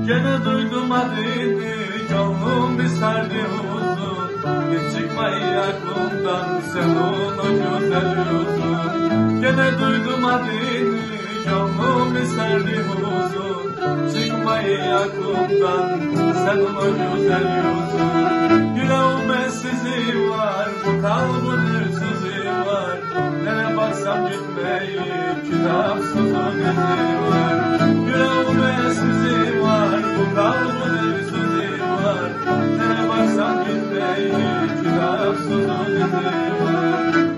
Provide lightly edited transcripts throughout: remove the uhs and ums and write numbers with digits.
Gene duydum adını, gönlüm isterdi uzun. Hiç çıkmayı aklımdan senin o güzel yüzün. Gene duydum adını, gönlüm isterdi uzun. Çıkmayı aklımdan senin o güzel yüzün. Yüreğime sizi var, bu kalbin hırsızı var. Nereye baksam gitmeyi, kitapsızın izi var. Yüreğime sizi var, bu kalbin hırsızı var. Nereye baksam gitmeyi, kitapsızın izi var.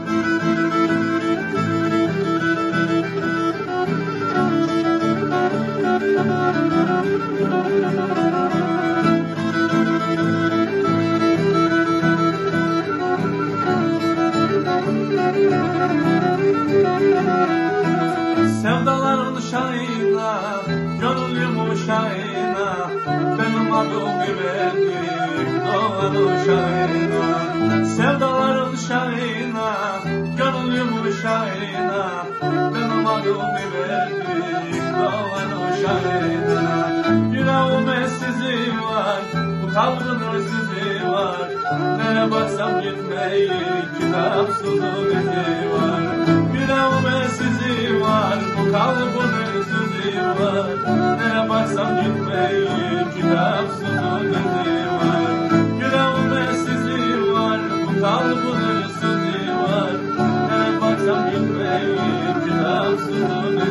Sevdaların şahına, gönlüm şahına, benim adımı verdik doğanın şahına. Sevdaların şahına, gönlüm şahina, benim adımı verdik doğanın şahina. Yüreğime sizi var, bu kalbin hırsızı var. Nereye baksam gitmeyi, kitapsızın izi var. Yüreğime sizi var, bu kalbin hırsızı var. Nereye baksam gitmeyi, kitapsızın izi var. Yüreğime sizi var, bu kalbin hırsızı var. Nereye baksam gitmeyi, kitapsızın izi var.